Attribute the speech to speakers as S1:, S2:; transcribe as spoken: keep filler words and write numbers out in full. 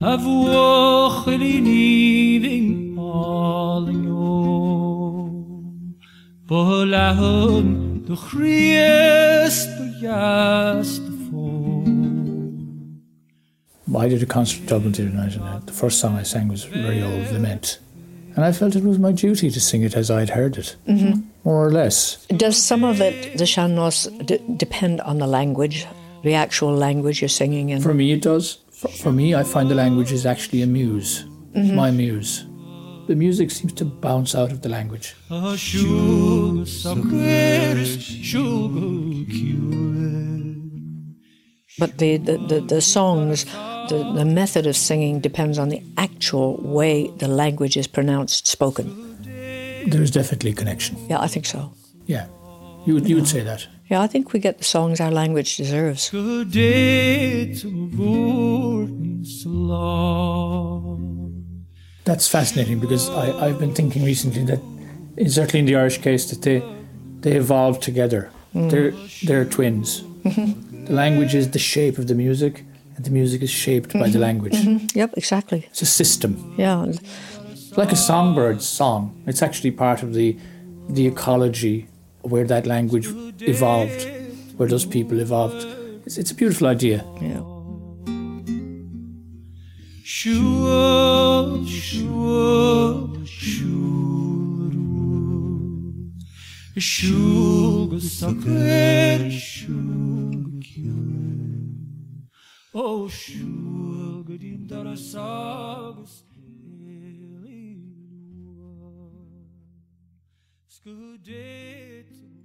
S1: Avoch elini alinyo Bolahum du Christ yast
S2: I did a concert in Dublin the other night, and the first song I sang was Very Old Lament. And I felt it was my duty to sing it as I'd heard it, mm-hmm. more or less.
S3: Does some of it, the sean-nós, d- depend on the language, the actual language you're singing in?
S2: For me, it does. For, for me, I find the language is actually a muse, mm-hmm. my muse. The music seems to bounce out of the language.
S3: But the, the, the, the songs, the, the method of singing depends on the actual way the language is pronounced, spoken.
S2: There's definitely a connection.
S3: Yeah, I think so.
S2: Yeah, you would, you would say that.
S3: Yeah, I think we get the songs our language deserves.
S2: That's fascinating, because I, I've been thinking recently that, certainly in the Irish case, that they, they evolved together. Mm. They're, they're twins. Mm-hmm. The language is the shape of the music, and the music is shaped mm-hmm. by the language.
S3: Mm-hmm. Yep, exactly.
S2: It's a system.
S3: Yeah.
S2: It's like a songbird's song. It's actually part of the the ecology where that language evolved, where those people evolved. It's, it's a beautiful idea.
S3: Yeah.
S1: Shua, shua, shua, oh, shua, din darasagus, Skudit